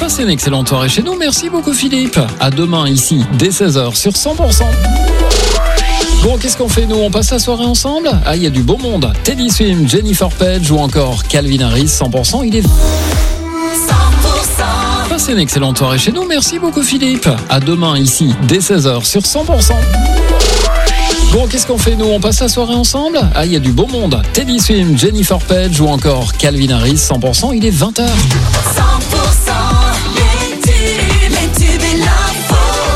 Passez une excellente soirée chez nous. Merci beaucoup Philippe. À demain ici, dès 16h sur 100%. Bon, qu'est-ce qu'on fait nous? On passe la soirée ensemble? Ah, il y a du beau monde. Teddy Swims, Jennifer Page ou encore Calvin Harris, 100%. Il est 100%. Passez une excellente soirée chez nous. Merci beaucoup Philippe. À demain ici, dès 16h sur 100%. Bon, qu'est-ce qu'on fait nous? On passe la soirée ensemble? Ah, il y a du beau monde. Teddy Swims, Jennifer Page ou encore Calvin Harris, 100%. Il est 20h. 100%. Les tubes et l'info.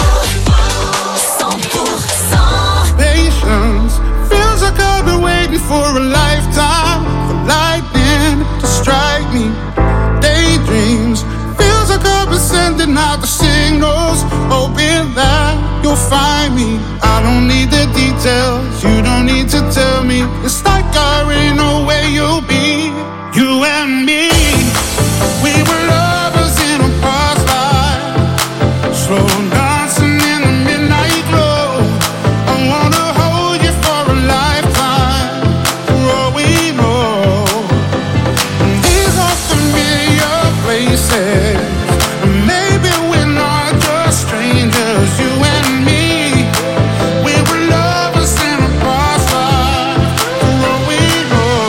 100%. Patience feels like I've been waiting for a lifetime for lightning to strike me. Daydreams feels like I've been sending out the signals, hoping that you'll find me. I don't need the details, you don't need to tell me. It's like I already know where you'll be. You and me, we were lovers in a past life, slow dancing in the midnight glow. I wanna hold you for a lifetime, for all we know. These are familiar places, maybe we're not just strangers. You and me, we were lovers in a past life, for all we know.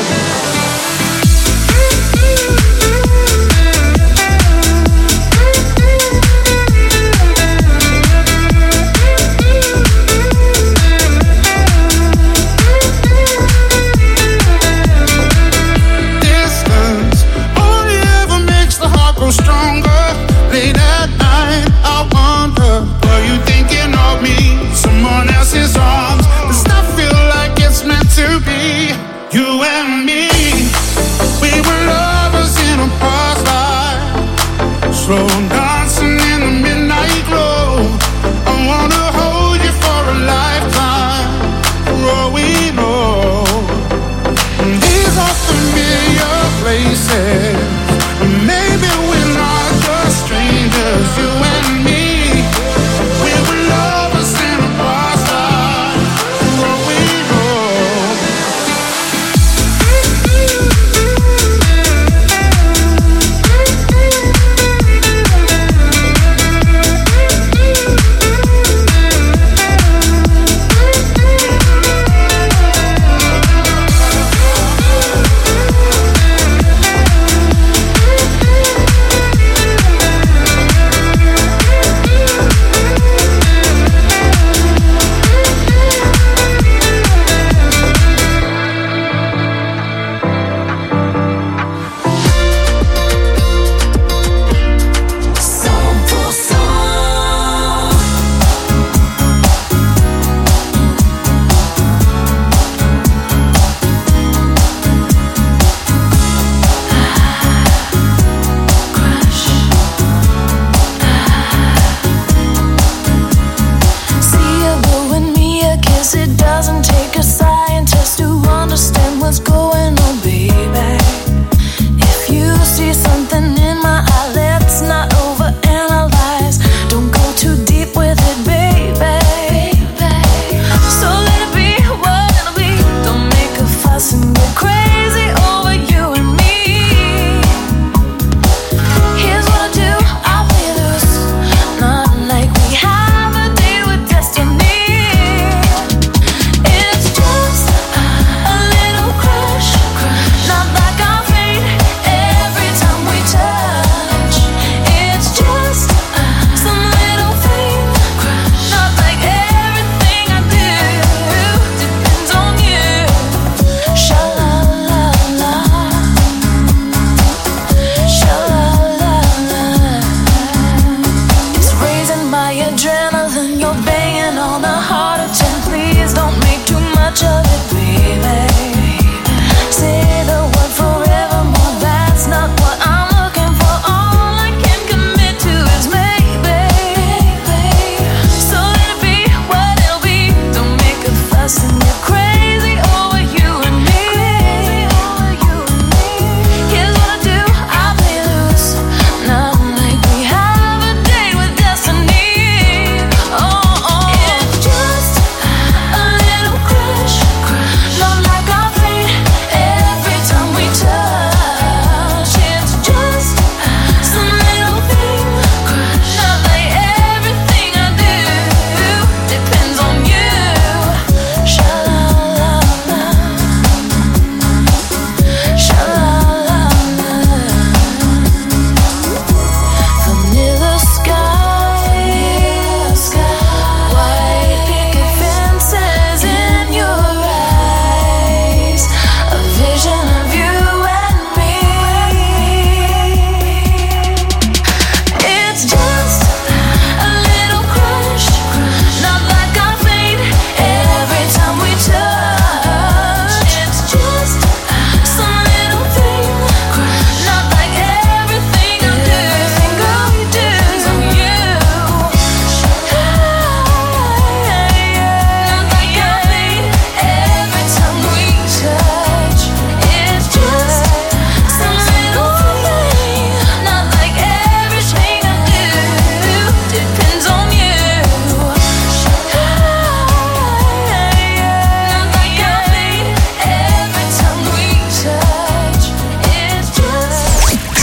Distance only ever makes the heart grow stronger. Late at night, I wonder, are you thinking of me? Someone else's arms. Does that feel like it's meant to be? You and me, we were lovers in a past life, slow dancing in the midnight glow. I wanna hold you for a lifetime, for all we know. These are familiar places, maybe we're not just strangers. You and me, we were lovers in a past life, for all we know.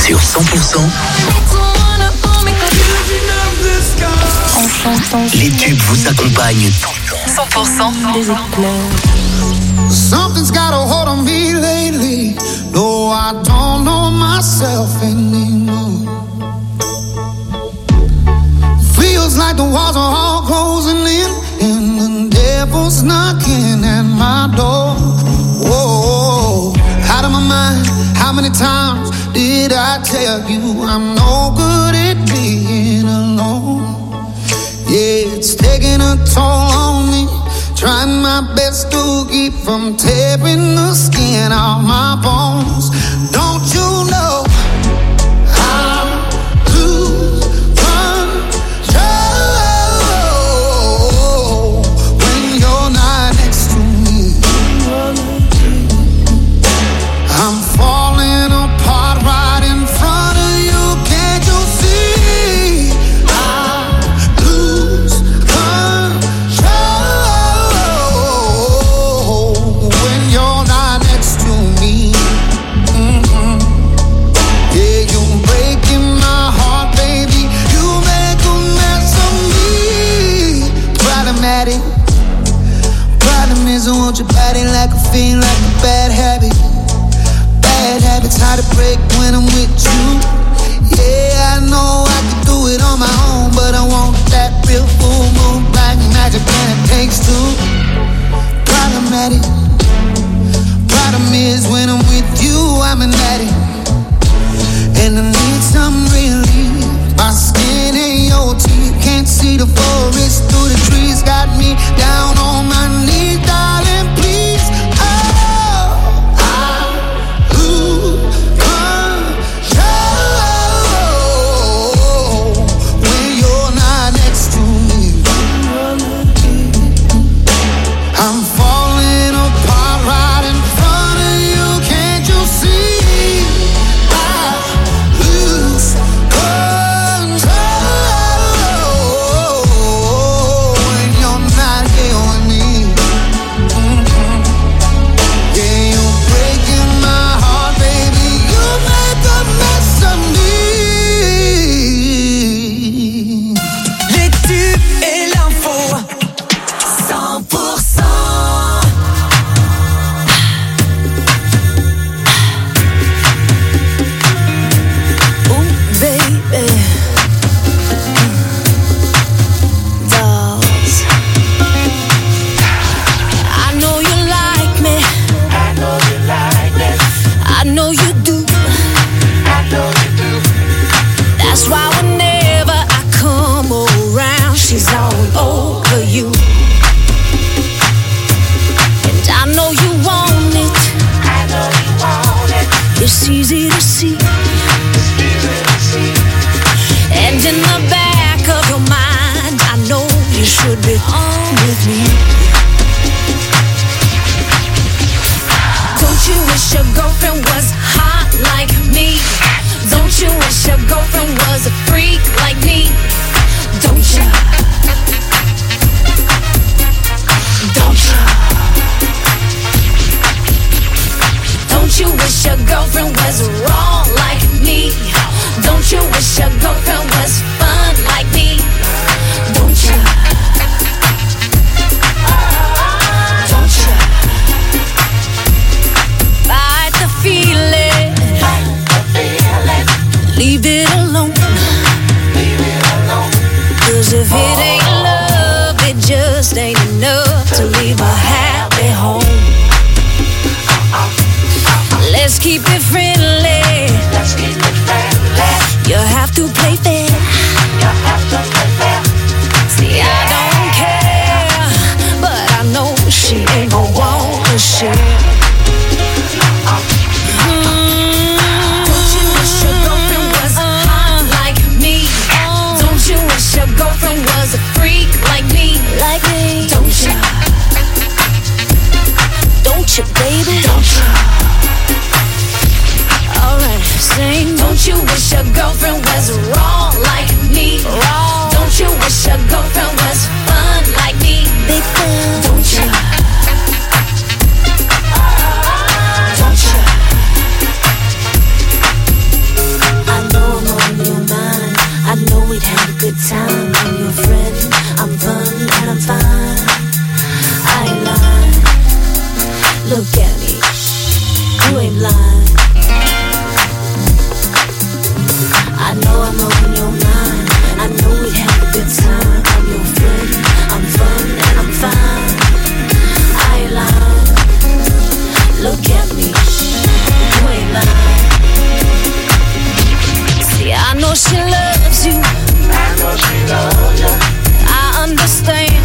sur 100%. Les tubes vous accompagnent tout le temps. 100% des éclairs. Something's got a hold on me lately. No, I don't know myself anymore. Feels like the walls are all closing in, and the devil's knocking at my door. Whoa, out of my mind. How many times did I tell you I'm no good at being alone? Yeah, it's taking a toll on me. Trying my best to keep from tearing the skin off my bones. Don't you know I lose control when you're not next to me? I'm falling apart right in front of you. Can't you see? I lose control when you're not next to me. Yeah, you're breaking my heart, baby. You make a mess of me. Problematic. Problem is I want your body like a fiend, like a bad habit. Bad habits hard to break when I'm with you. Yeah, I know I can do it on my own, but I want that real full moon, black magic, and it takes two. Problematic. Problem is when I'm with you, I'm an addict, and I need some relief. My skin and your teeth, can't see the forest through the trees. Got me down on my knees, darling, please. Oh, I lose control when you're not next to me. I'm falling apart right in front of you. Can't you see? I lose control when you're not here with me. Yeah, you're breaking my heart, baby. You make a mess of me. Les tubes et l'info 100%. Oh baby, dolls, I know you like me. I know you like me. I know you do. I know you do. That's why whenever I come around, she's all over you. And I know you want it. I know you want it. It's easy to see. It's easy to see. And in the back of your mind, I know you should be on with me. Don't you wish your girlfriend was hot like me? Don't you wish your girlfriend was a freak like me? Don't you? Don't you? Don't you wish your girlfriend was raw like me? Don't you wish your girlfriend was fun like me? Don't you? Don't you? Fight the feeling. Leave it alone. Cause if it ain't love, it just ain't enough to leave a happy home. Let's keep it friendly. Let's keep it friendly. You have to play fair. You have to play fair. See, I don't care, but I know she ain't gon' want to share. Don't you wish your girlfriend was hot like me? Don't you wish your girlfriend was a freak like me? Like me? Don't you? Don't you, baby? Don't you? Alright, sing. Don't you wish your girlfriend was raw like me? Raw. Don't you wish your girlfriend was fun like me? Big fan. Don't you? Don't you? good time. I'm your friend, I'm fun and I'm fine. I ain't lying. Look at me, you ain't blind. I know I'm on your mind. I know we have a good time. I'm your friend, I'm fun and I'm fine. I ain't lying. Look at me, you ain't lying. See, I know she loves you. I know she loves you. I understand.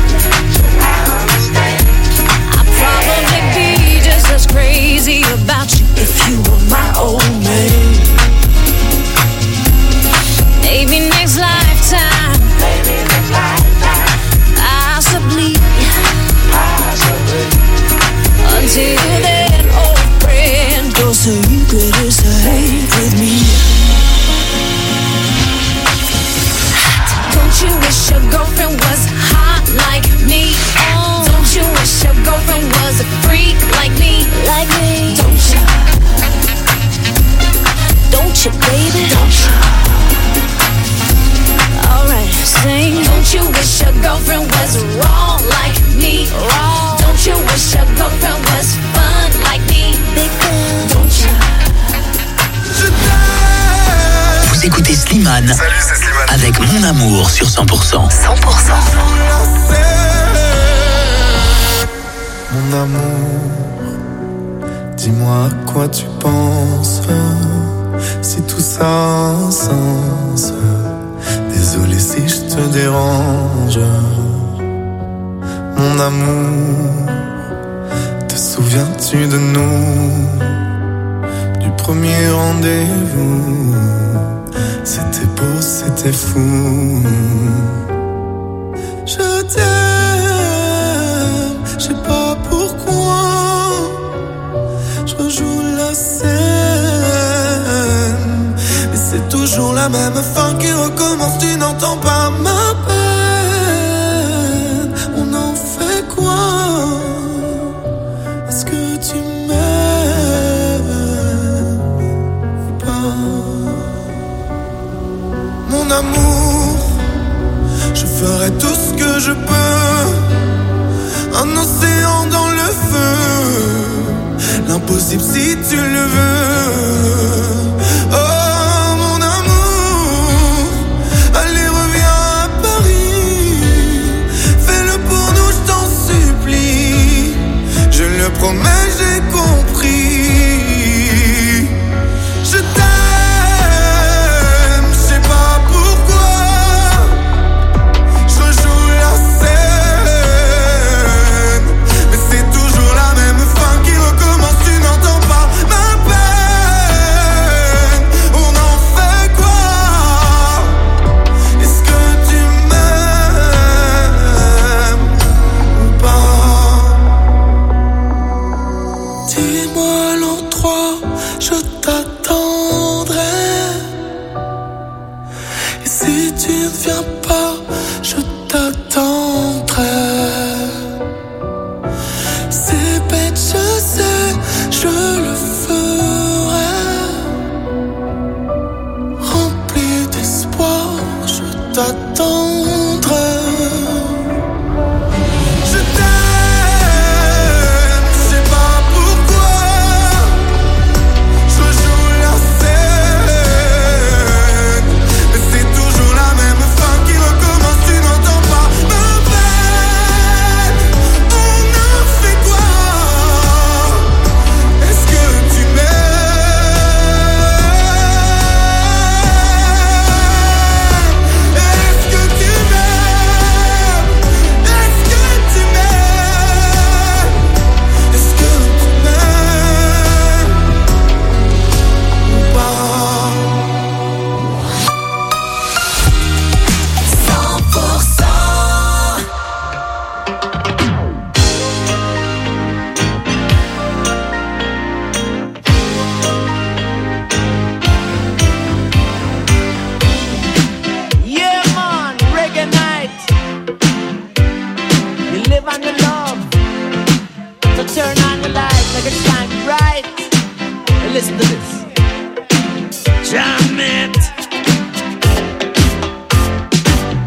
I'd probably be just as crazy about you if you were my old man. Maybe next lifetime. Possibly. Until then, old friend, your secret is safe with me. Don't you wish your girlfriend was hot like me? Don't you wish your girlfriend was a freak like me? Like me? Don't you? Don't you, baby? Don't you? Alright, sing. Don't you wish your girlfriend was raw like me? Raw. Don't you wish your girlfriend was fun like me? Big fun. Don't you? Vous écoutez Slimane. Salut, c'est Slimane. Avec Mon Amour sur 100%. 100%. Mon amour, dis-moi à quoi tu penses. Si tout ça a un sens. Désolé si je te dérange. Mon amour, te souviens-tu de nous? Du premier rendez-vous. C'était beau, c'était fou. Je t'aime, je sais pas pourquoi. Je rejoue la scène, mais c'est toujours la même fin qui recommence. Tu n'entends pas ma peine. On en fait quoi? Est-ce que tu m'aimes ou pas? Mon amour, je ferai tout ce que je peux. Un océan dans le feu, l'impossible si tu le veux. Oh mon amour, allez reviens à Paris. Fais-le pour nous, je t'en supplie. Je le promets, j'ai compris. Je t'aime. listen to this. Jam it.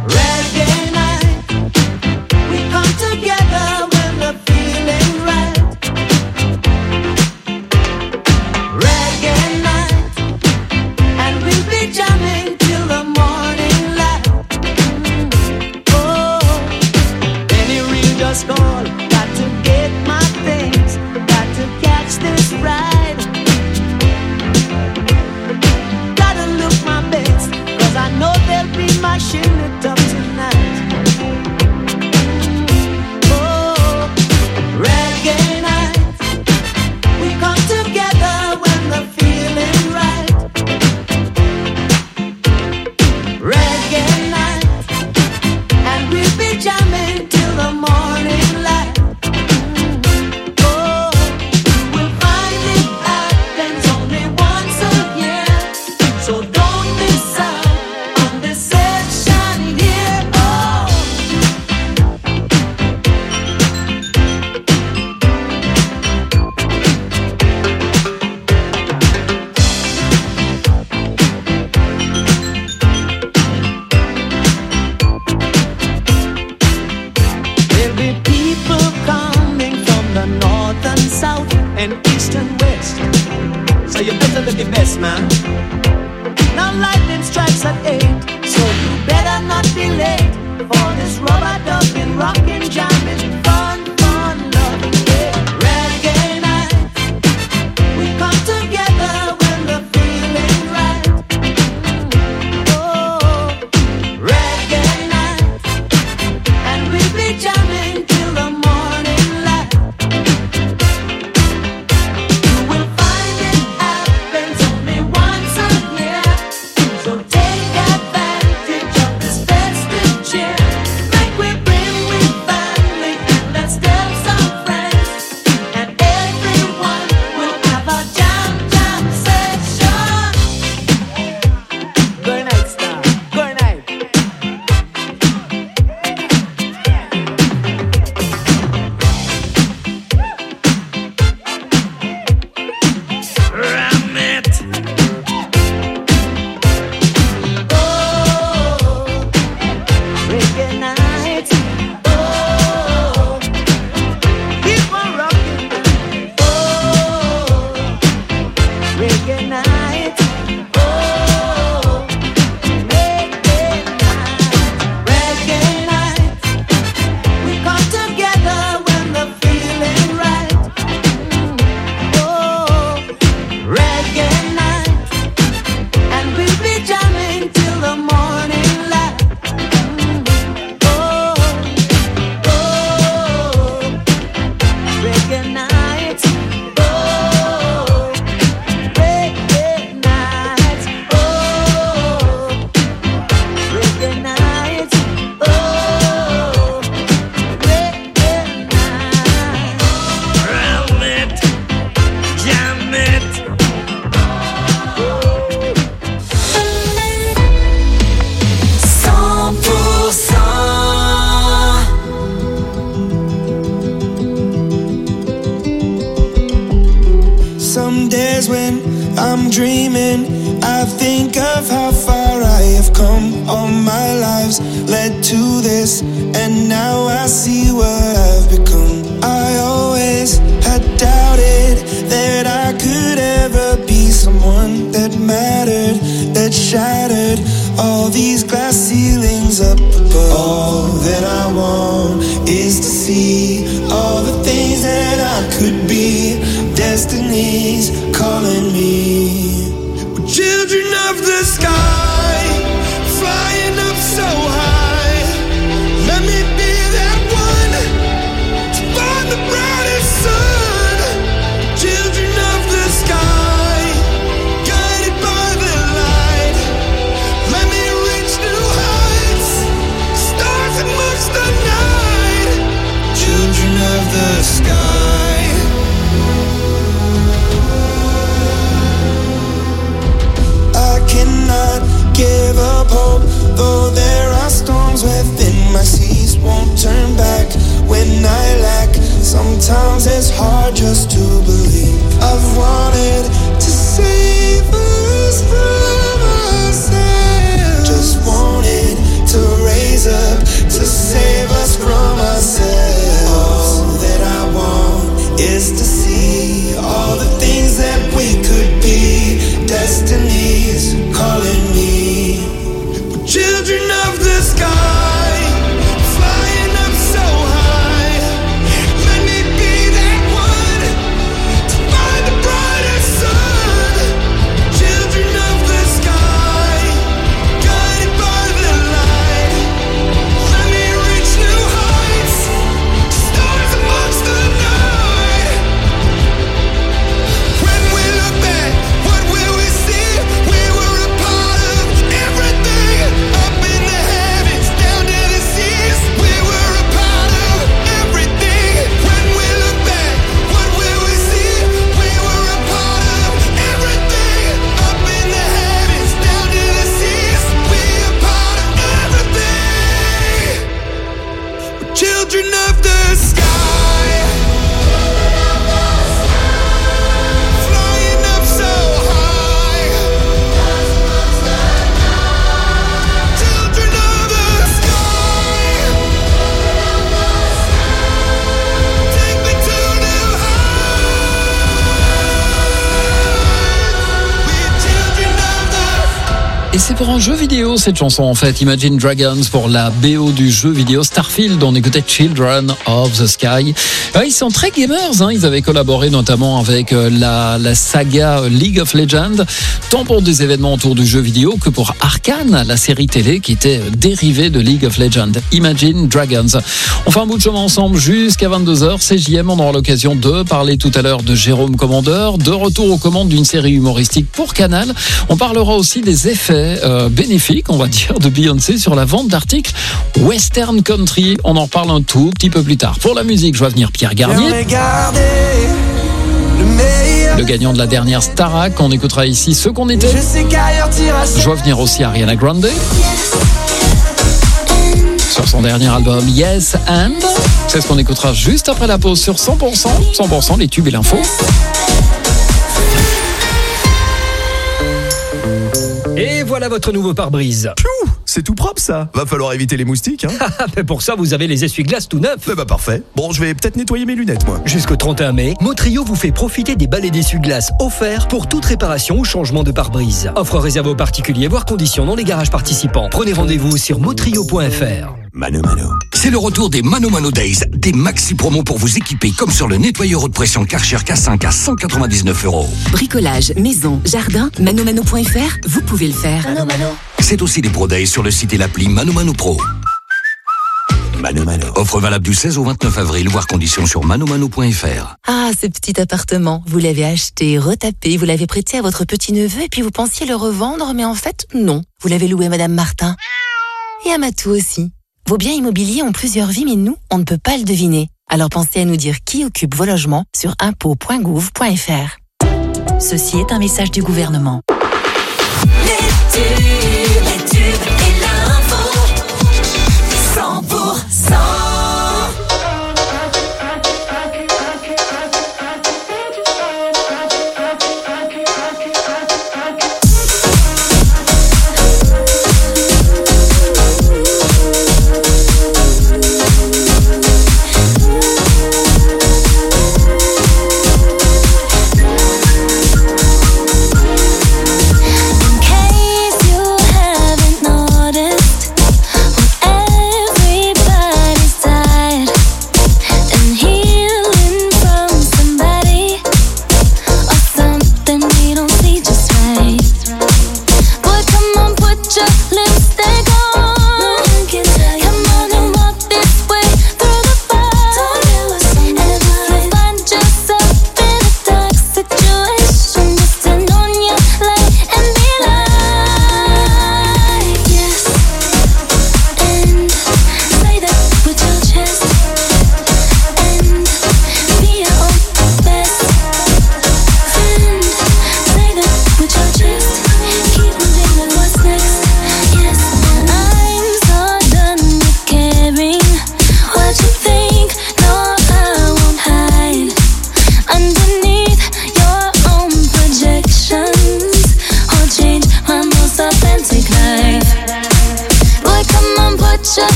Now lightning strikes at 8, so you better not be late for this rubber ducking, rocking, jamming, fun, fun, loving, yeah. Reggae night, we come together when the feeling right. Oh, reggae night, and we'll be jamming till the morning light. You will find it happens only once a year, so take advantage of this festive cheer. Make we bring we family and let's tell some friends, and everyone will have a jam jam session. Good night, star. Good night. Ram it. Oh, reggae night. Oh, keep on rocking. Oh, reggae night. Oh, reggae night. Reggae night. We come together when the feeling right. Oh, reggae night, and we'll be jamming till the morning light. Oh, reggae night. Oh, reggae night. Oh, reggae night. Oh, reggae night. Ram it, jam it. 100%. Some days when I'm dreaming, I think of how far I have come. All my lives led to this, and now I see what I've become. I always had doubted that I could ever be someone that mattered, that shattered all these glass ceilings up above. All that I want is to see all the things that I could be. Destiny's calling me. We're children of the sky, flying up so high. Let me be that one to find the brightest sun. Children of the sky, guided by the light. Let me reach new heights, stars amongst the night. Children of the sky. I cannot give up hope, though there are storms within my seas. Won't turn back when I lack. Sometimes it's hard just to believe. I've wanted to save us from ourselves. Just wanted to raise up to save us from ourselves. All that I want is to see all the things that we could be. Destiny's calling me. We're children of the sky, flying up so high. Let me be that one to find the brightest sun. Et c'est pour un jeu vidéo cette chanson en fait, Imagine Dragons pour la BO du jeu vidéo Starfield. On écoutait Children of the Sky. Ils sont très gamers, hein. Ils avaient collaboré notamment avec la saga League of Legends, tant pour des événements autour du jeu vidéo que pour Arcane, la série télé qui était dérivée de League of Legends. Imagine Dragons. On fait un bout de chemin ensemble jusqu'à 22h. C'est JM, on aura l'occasion de parler tout à l'heure de Jérôme Commandeur, de retour aux commandes d'une série humoristique pour Canal. On parlera aussi des effets bénéfiques, on va dire, de Beyoncé sur la vente d'articles Western Country. On en reparle un tout petit peu plus tard. Pour la musique, je vois venir Pierre Garnier, le gagnant de la dernière Starac. On écoutera ici Ce qu'on était. Je vois venir aussi Ariana Grande sur son dernier album Yes and. C'est ce qu'on écoutera juste après la pause sur 100%. 100% les tubes et l'info. Et voilà votre nouveau pare-brise. Piou, c'est tout propre ça. Va falloir éviter les moustiques, hein. Mais pour ça, vous avez les essuie-glaces tout neufs. Bah parfait. Bon, je vais peut-être nettoyer mes lunettes, moi. Jusqu'au 31 mai, Motrio vous fait profiter des balais d'essuie-glaces offerts pour toute réparation ou changement de pare-brise. Offre réservée aux particuliers, voire conditions dans les garages participants. Prenez rendez-vous sur motrio.fr. Mano Mano. C'est le retour des Mano Mano Days, des maxi promos pour vous équiper comme sur le nettoyeur haute pression Karcher K5 à 199 €. Bricolage, maison, jardin, manomano.fr, vous pouvez le faire. C'est aussi des Pro Days sur le site et l'appli Mano Mano Pro. Mano Mano. Offre valable du 16 au 29 avril, voire conditions sur manomano.fr. Ah, ce petit appartement, vous l'avez acheté, retapé, vous l'avez prêté à votre petit-neveu et puis vous pensiez le revendre, mais en fait, non. Vous l'avez loué à Madame Martin. Et à Matou aussi. Vos biens immobiliers ont plusieurs vies, mais nous, on ne peut pas le deviner. Alors pensez à nous dire qui occupe vos logements sur impôts.gouv.fr. Ceci est un message du gouvernement. Les tubes et l'info. 100%.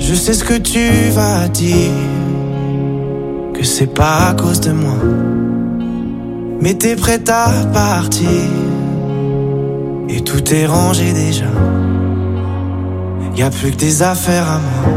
Je sais ce que tu vas dire, que c'est pas à cause de moi. Mais t'es prête à partir, et tout est rangé déjà. Y'a plus que des affaires à moi.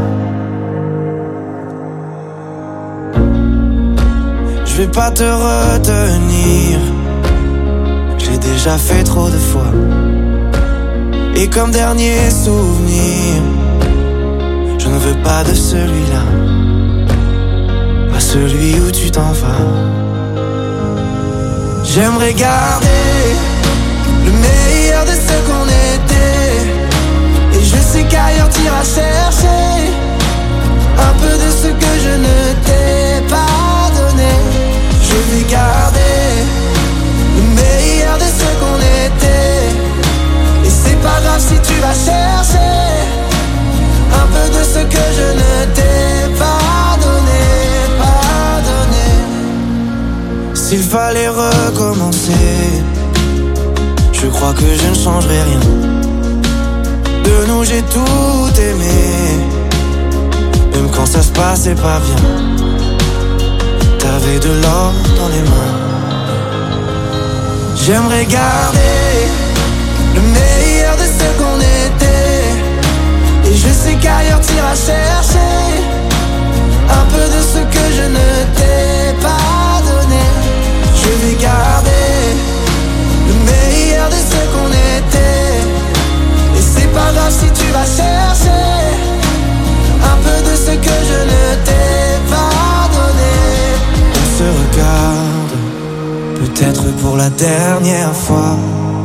Je vais pas te retenir, j'ai déjà fait trop de fois. Et comme dernier souvenir, je ne veux pas de celui-là, pas celui où tu t'en vas. J'aimerais garder le meilleur de ce qu'on était, et je sais qu'ailleurs t'iras chercher un peu de ce que je ne t'ai pas donné. Je vais garder le meilleur de ce qu'on était, et c'est pas grave si tu vas chercher un peu de ce que je ne t'ai pas donné, pas donné. S'il fallait recommencer, je crois que je ne changerai rien. De nous j'ai tout aimé, même quand ça se passait pas bien. T'avais de l'or dans les mains. J'aimerais garder le meilleur de ce qu'on était, et je sais qu'ailleurs t'iras chercher un peu de ce que je ne t'ai pas donné. Je vais garder le meilleur de ce qu'on était, et c'est pas grave si tu vas chercher un peu de ce que je ne t'ai pas donné. On se regarde, peut-être pour la dernière fois,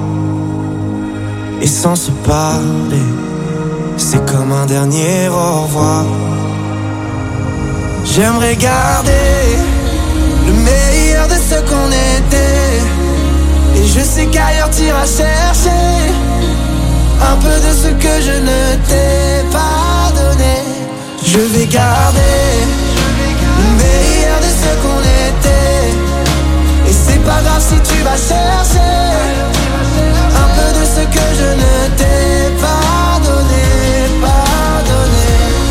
et sans se parler, c'est comme un dernier au revoir. J'aimerais garder le meilleur de ce qu'on était, et je sais qu'ailleurs t'iras chercher un peu de ce que je ne t'ai pas donné. Je vais garder le meilleur de ce qu'on était, et c'est pas grave si tu vas chercher un peu de ce que je ne t'ai pas donné, pas donné.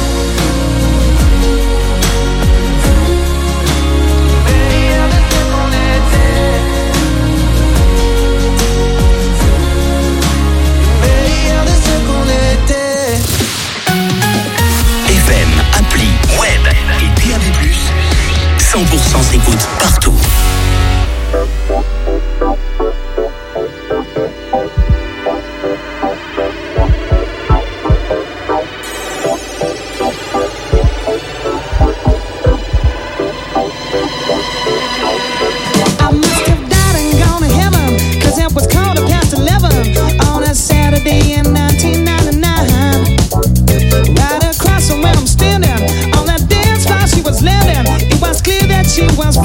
FM, appli, web et DAB+, 100% s'écoute partout. I must have died and gone to heaven, 'cause it was 11:15 on a Saturday in 1999. Right across from where I'm standing, on that dance floor she was landing. It was clear that she was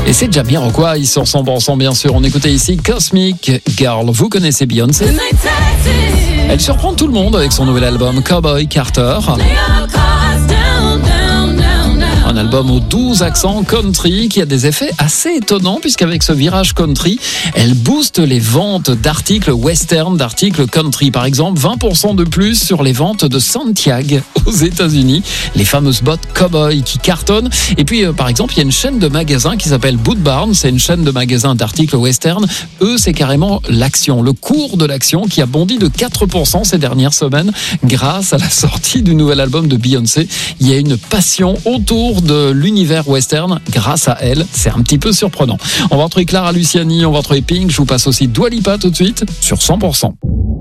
Et c'est Jamiroquai sur 100% bien sûr. On écoutait ici Cosmic Girl. Vous connaissez Beyoncé? Elle surprend tout le monde avec son nouvel album Cowboy Carter. Un album aux 12 accents country qui a des effets assez étonnants puisqu'avec ce virage country, elle booste les ventes d'articles western, d'articles country. Par exemple, 20% de plus sur les ventes de Santiago aux États-Unis, les fameuses bottes Cowboy qui cartonnent. Et puis, par exemple, il y a une chaîne de magasins qui s'appelle Boot Barn. C'est une chaîne de magasins d'articles western. Eux, c'est carrément l'action, le cours de l'action qui a bondi de 4% ces dernières semaines grâce à la sortie du nouvel album de Beyoncé. Il y a une passion autour de l'univers western grâce à elle. C'est un petit peu surprenant. On va retrouver Clara Luciani, on va retrouver Pink. Je vous passe aussi Dua Lipa tout de suite sur 100%.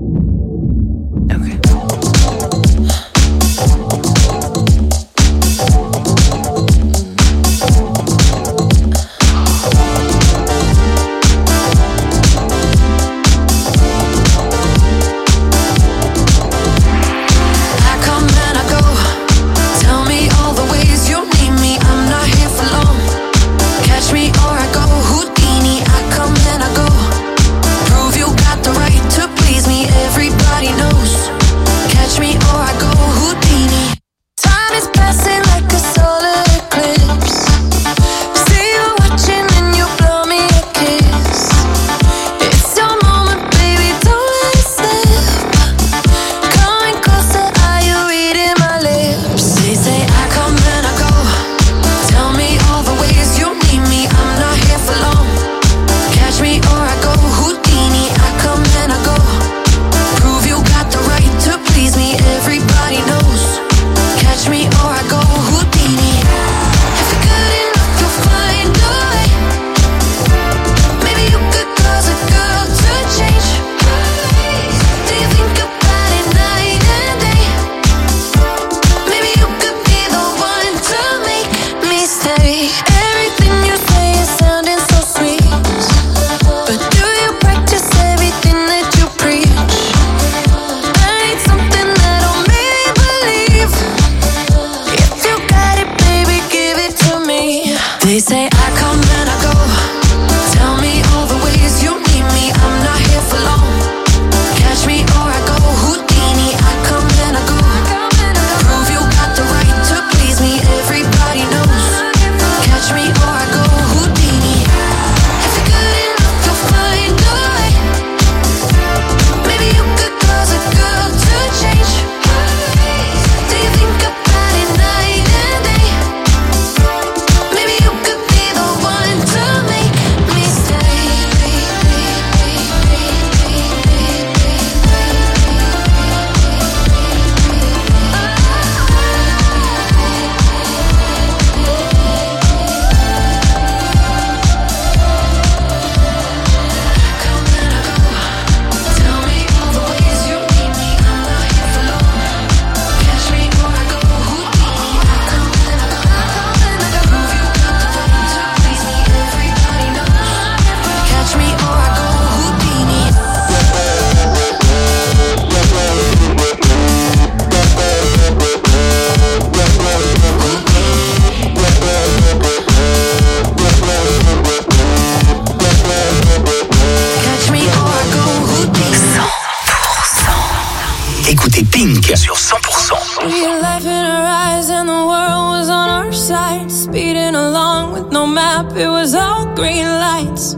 Écoutez Pink sur 100%. We had life in our eyes and the world was on our side. Speeding along with no map, it was all green lights.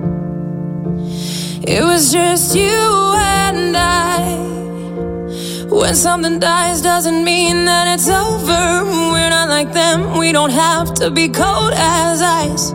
It was just you and I. When something dies doesn't mean that it's over. We're not like them, we don't have to be cold as ice.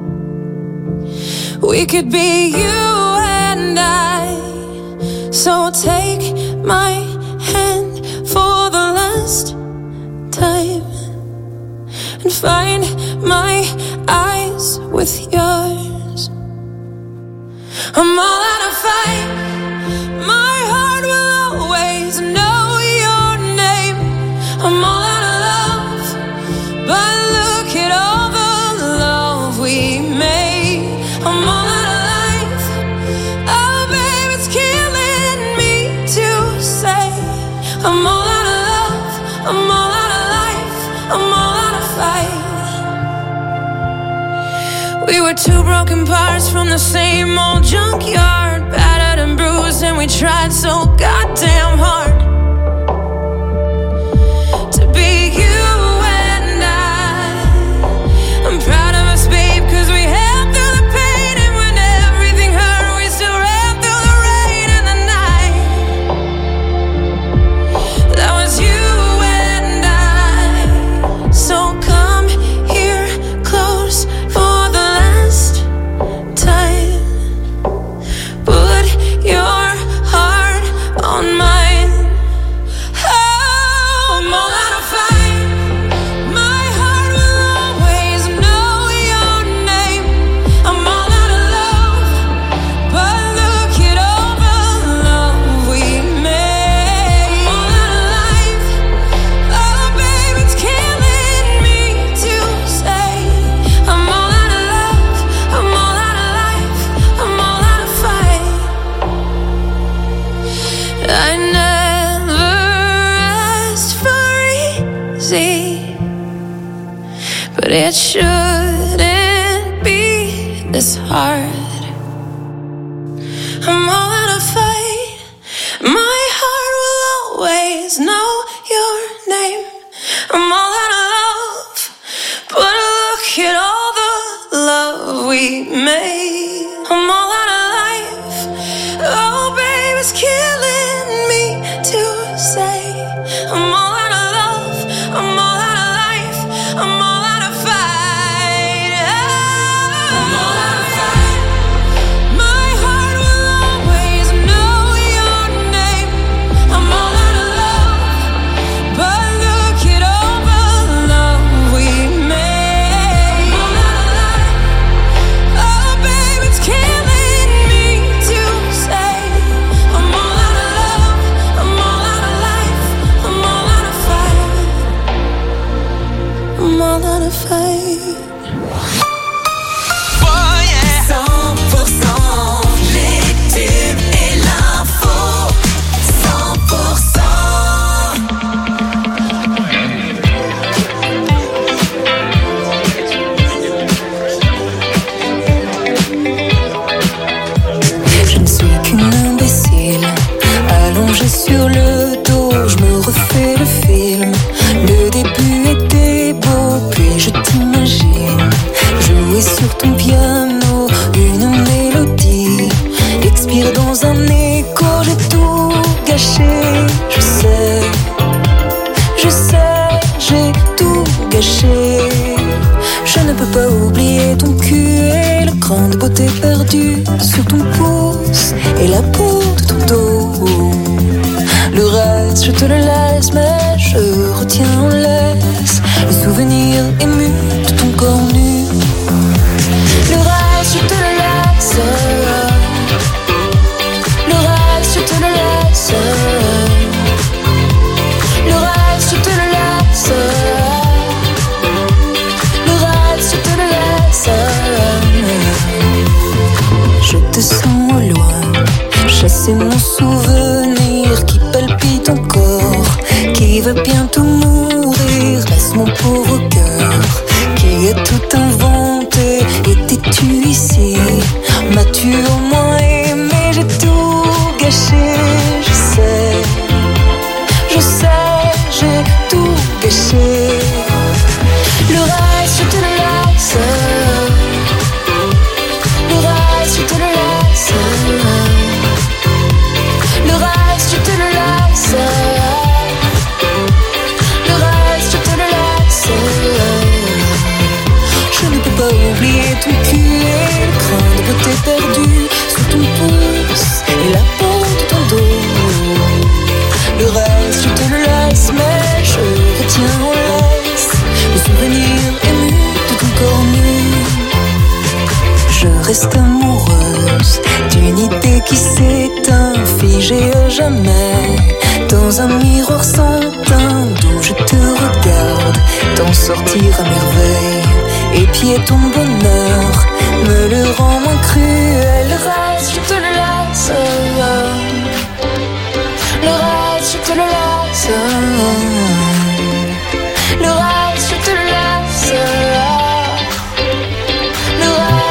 We could be you and I. So take my hand for the last time and find my eyes with yours. I'm all out of fight. My heart will always know your name. I'm all out of love, but look at all the love we made. I'm all out of life. Oh, babe, it's killing me to say. I'm all out of love. I'm all out of life. I'm all out of fight. We were two broken parts from the same old junkyard, battered and bruised, and we tried so goddamn hard to be you and I. I'm proud of us, babe, 'cause we held through the pain, and when everything hurt, we still ran through the rain and the night. That was you and I. So come here close for the last time. Put your heart on mine. Oh, I'm all out of fight. My heart will always know your name. I'm all out of love, but look at all the love we made. I'm all out of life. Oh, babe, it's killing me to say. I'm all out of love. I'm all out of life. I'm all out of fight. I never asked for easy, but it shouldn't be this hard. I'm all out of fight. My heart will always know your name. I'm all out of love, but look at all the love we made. I'm all out of life. Oh, babe, it's killing me to say. I'm all out of love. I'm all out of life. I'm all out of fight. I'm all out of fight. My heart will always know your name. I'm all out of love, but look at all the love we made. I'm all out of life. Oh, babe, it's killing me to say. I'm all out of love. I'm all out of life. I'm all out of fight. I'm all out of fight. 100% les tubes et l'info. 100%. Je ne suis qu'une imbécile, allongée sur le dos, je me refais le film. Le début était beau, puis je t'imagine jouer sur ton piano une mélodie, expire dans un écho, j'ai tout gâché. Je sais, j'ai tout gâché. Je ne peux pas oublier ton cul et le cran de beauté perdu sur ton pouce et la peau de ton dos. Le reste, je te le laisse, mais je retiens en laisse le souvenir ému de ton corps nu. Le reste, je te le laisse. Le reste, je te le laisse. Le reste, je te le laisse. Le reste, je te le laisse. Je te sens au loin, chasser mon souvenir qui palpite encore, qui va bientôt mourir. Laisse mon pauvre cœur qui a tout inventé. Étais-tu ici? M'as-tu au moins aimé? J'ai tout gâché. Je sais, j'ai tout gâché. Le reste, je te le laisse. Le reste, je te le laisse. Le reste, je te le laisse. Le reste, je te le laisse. Je ne peux pas oublier ton cul et le cran de beauté perdu sous ton pouce et la peau de ton dos. Le reste, je te le laisse, mais je retiens en laisse le souvenir ému de ton corps nu. Je reste amoureuse d'une idée qui s'éteint, figée à jamais dans un miroir sans teint, d'où je te regarde t'en sortir à merveille. Épier ton bonheur me le rend moins cruel. Le reste, je te le laisse. Le reste, je te le laisse. Le reste, je te le laisse. Le reste,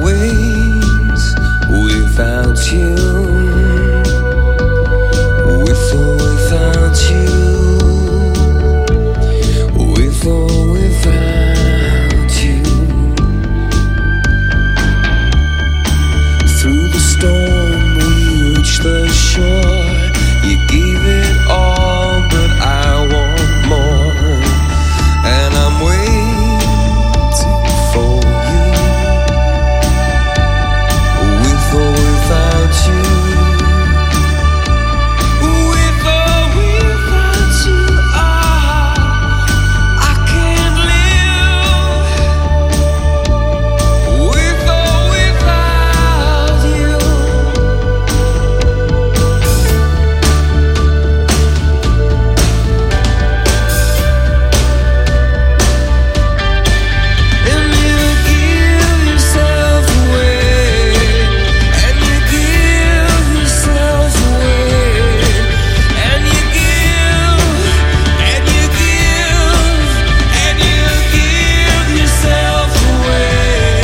ways without you. With or without you. With or without you. Through the storm we reached the shore. You gave it all, but I want more. And I'm waiting for you. With or without you. With or without you, I can't live. With or without you. And you give yourself away. And you give yourself away. And you give. And you give. And you give yourself away.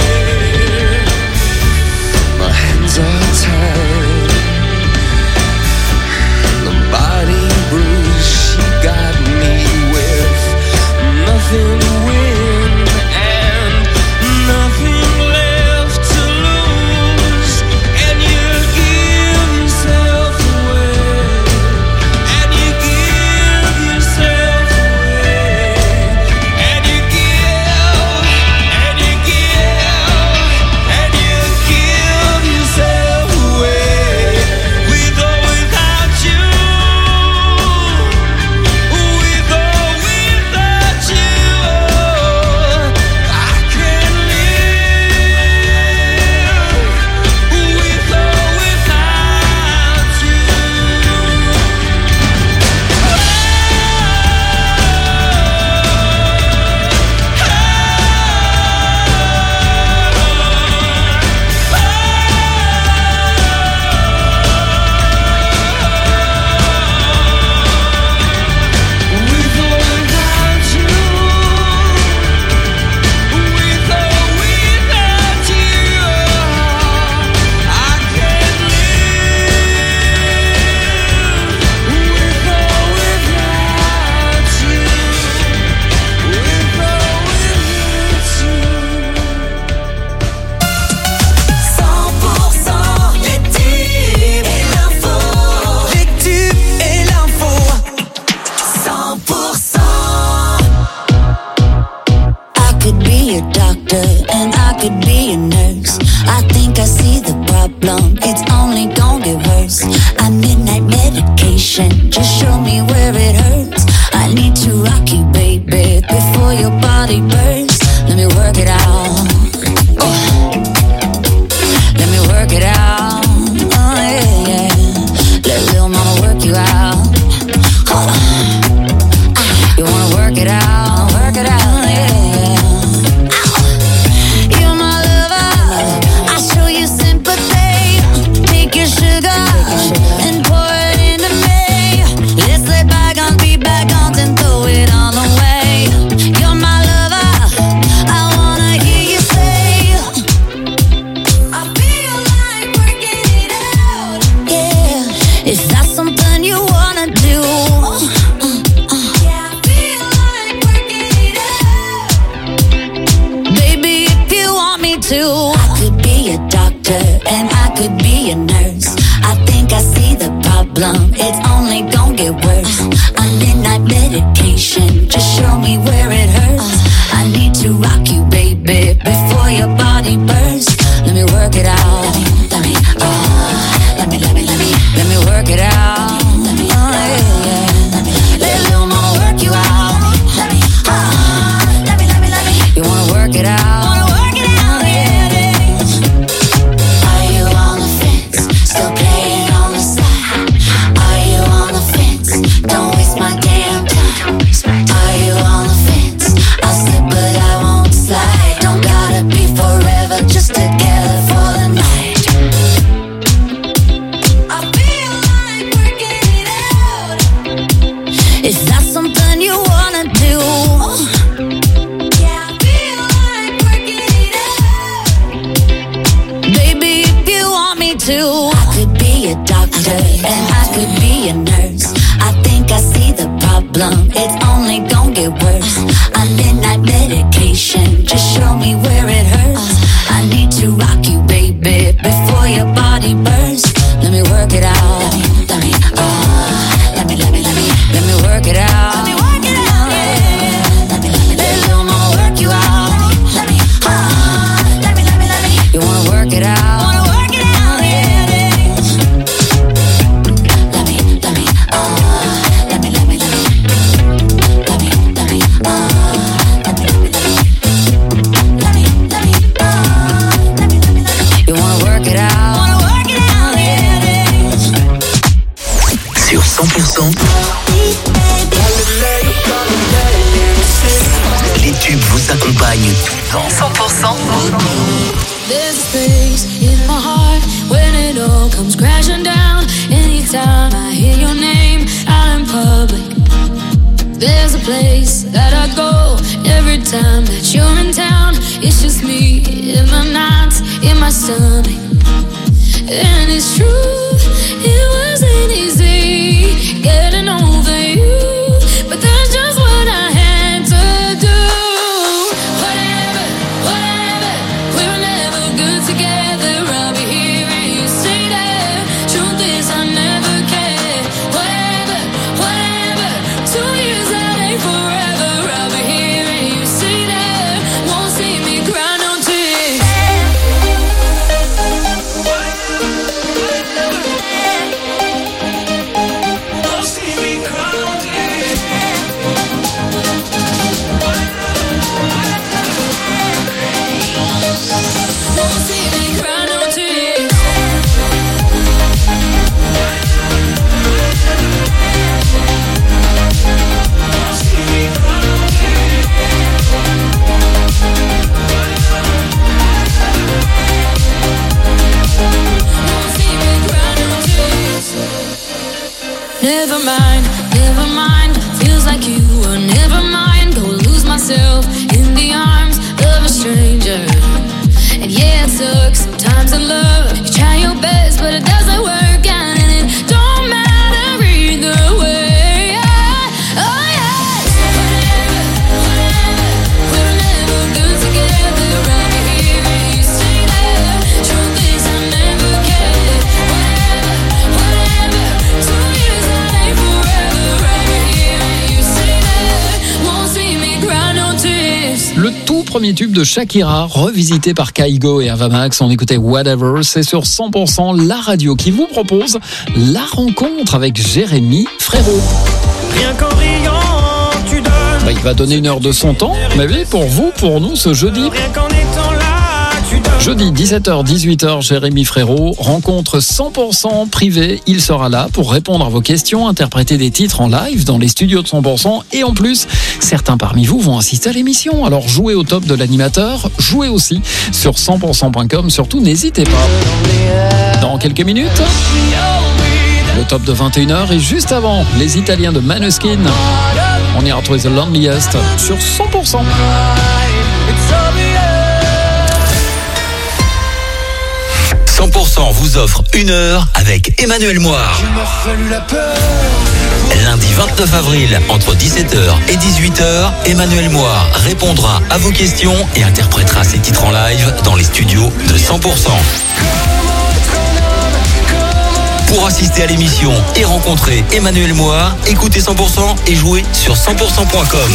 My hands are tied. The body bruise she got me with. Nothing to win and nothing left to lose. And you give yourself away. And you give yourself away. And you give. And you give. And you give yourself away. With or without you. With or without you, I can't live. With or without you. With or without you. With or without you, I can't live. With or without you. With or without you. 100% les tubes et l'info. Les tubes et l'info. 100%. I could be a doctor and I could be a nurse. I think I see the problem, it's only gonna get worse. I need night medication, just show me where it hurts. I need to rock you, baby, before your body bursts. Let me work it out. Let me work it out. Oh, yeah, yeah. Let little mama work you out. You wanna work it out, work it out, yeah, yeah. You're my lover, I'll show you sympathy. Take your sugar and pour it into me. Let's let bygones be bygones and throw it on away. You're my lover, I wanna hear you say, I feel like working it out. Yeah, is that something you wanna do? Baby, if you want me to, I could be a doctor and I could be a nurse. I think I see the problem, it's only gonna get worse. I need night medication, just show me where it hurts. I need to rock you, baby, before your body bursts. Let me work it out. Let me work it out. Oh, yeah, yeah. Let little mama work you out. You wanna work it out? Yeah, yeah. Are you on the fence? Still playing on the side? Are you on the fence? Don't waste my damn time. Are you on the fence? I'll slip but I won't slide. Don't gotta be forever, just together for the night. to. I could be a doctor and I could be a nurse. I think I see the problem, it's only gonna get worse. I midnight medication, just show me where it hurts. I need to rock you, baby, before your body bursts. Let me work it out. Let me work it out. Let me work it out. Let me work you out. Let me. You wanna work it out? Sur 100%, les tubes vous accompagnent tout le temps. 100%. There's a space in my heart when it all comes crashing down. Anytime I hear your name out in public, there's a place that I go every time that you're in town. It's just me in my nights, in my stomach. And it's true, it wasn't easy getting over you, but that's just what I had to do. Whatever, we were never good together. I'll be here and you stay there. Truth is I never cared. Whatever, 2 years that ain't forever. I'll be here and you stay there. Won't see me cry no tears. Never mind, feels like you were never mine. Go lose myself in the arms of a stranger. And yeah, it sucks sometimes in love. You try your best, but it doesn't work out, and it don't matter either way. Oh yeah. Whatever, we were never good together. I'll be here and you stay there. Truth is I never cared. Whatever, 2 years that ain't forever. I'll be here and you stay there. Won't see me cry no tears. Le tout premier tube de Shakira, revisité par Kaigo et Avamax. On écoutait Whatever. C'est sur 100% la radio qui vous propose la rencontre avec Jérémy Frérot. Rien qu'en riant, tu donnes. Il va donner 1 heure de son temps, mais oui, pour vous, pour nous, ce jeudi. Rien qu'en étant là, tu donnes. Jeudi 17h, 18h, Jérémy Frérot, rencontre 100% privée. Il sera là pour répondre à vos questions, interpréter des titres en live dans les studios de 100%. Et en plus, certains parmi vous vont assister à l'émission. Alors jouez au top de l'animateur, jouez aussi sur 100%.com. Surtout, n'hésitez pas. Dans quelques minutes, le top de 21h et juste avant, les Italiens de Maneskin. On ira retrouver The Loneliest sur 100%. 100% vous offre 1 heure avec Emmanuel Moire. Lundi 29 avril, entre 17h et 18h, Emmanuel Moire répondra à vos questions et interprétera ses titres en live dans les studios de 100%. Pour assister à l'émission et rencontrer Emmanuel Moire, écoutez 100% et jouez sur 100%.com.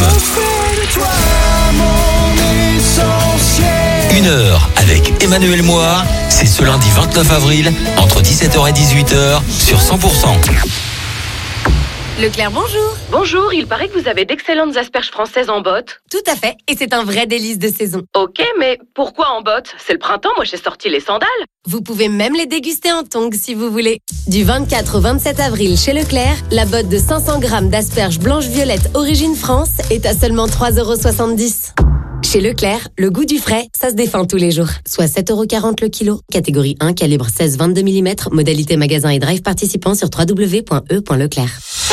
1 heure avec Emmanuel Moire, c'est ce lundi 29 avril, entre 17h et 18h, sur 100%. Leclerc, bonjour. Bonjour, il paraît que vous avez d'excellentes asperges françaises en botte. Tout à fait, et c'est un vrai délice de saison. Ok, mais pourquoi en botte? C'est le printemps, moi j'ai sorti les sandales. Vous pouvez même les déguster en tongs si vous voulez. Du 24 au 27 avril chez Leclerc, la botte de 500 grammes d'asperges blanches-violettes origine France est à seulement 3,70 €. Chez Leclerc, le goût du frais, ça se défend tous les jours. Soit 7,40 € le kilo. Catégorie 1, calibre 16-22 mm. Modalité magasin et drive participant sur www.e.leclerc.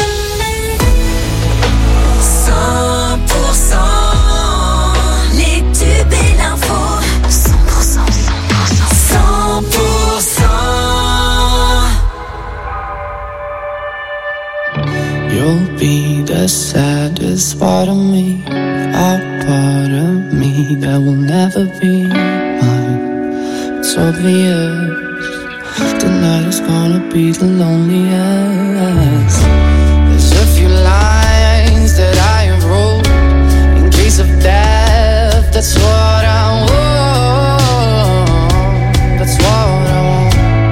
100%, les tubes et l'info. 100%, 100%, 100%. the saddest part of me, a part of me that will never be mine. It's obvious tonight is gonna be the loneliest. There's a few lines that I have wrote in case of death. That's what I want. That's what I want.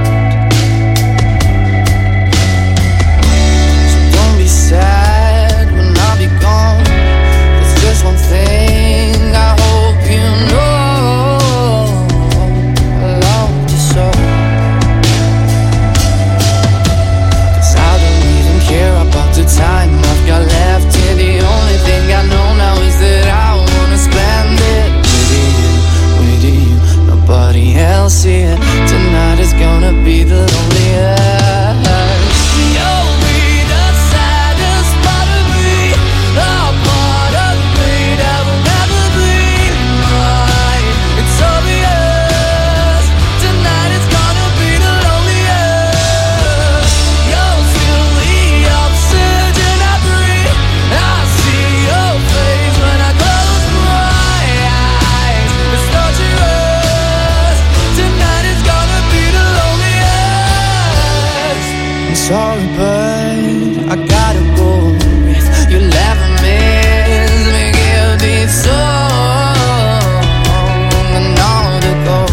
So don't be sad when I'll be gone. There's just one thing I hope you know. I love you so. The time I've got left here, the only thing I know now is that I wanna spend it with you, nobody else here. Tonight is gonna be the loneliest. You'll be the saddest part of me, a part of me that will never be mine. It's obvious, tonight is gonna be the loneliest. You'll feel the oxygen I breathe. I see your face when I close my eyes. It's torturous, tonight is gonna be the loneliest. I'm sorry, but I gotta go. If you'll ever miss me, give this song another go.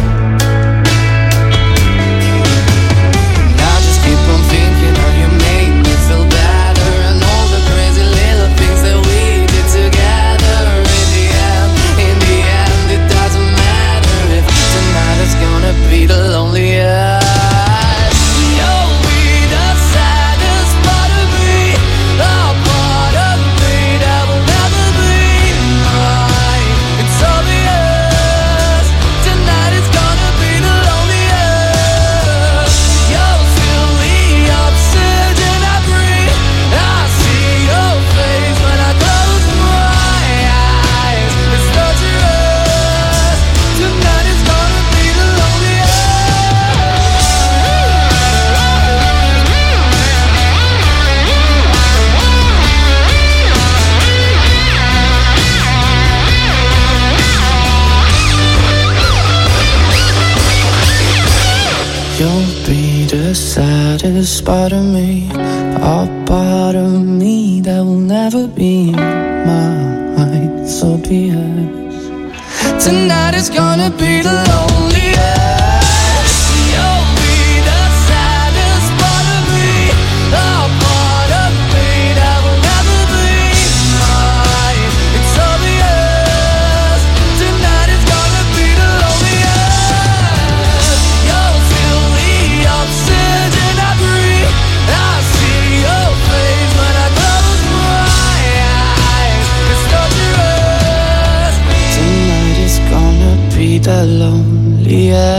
And I just keep on thinking how you make me feel better, and all the crazy little things that we did together. In the end, it doesn't matter if tonight is gonna be the loneliest. You'll be the saddest part of me, a part of me that will never be mine. It's obvious, tonight is gonna be the loneliest. You'll feel the oxygen I breathe. I see your face when I close my eyes. It's torturous, tonight is gonna be the loneliest. You'll be the saddest part of me, a part of me that will never be mine. So be it. Tonight is gonna be the loneliest. You'll be the saddest part of me, a part of me that will never be mine. It's obvious, tonight is gonna be the loneliest. You'll feel the oxygen I breathe. I see your face when I close my eyes. It's torturous. Tonight is gonna be the loneliest.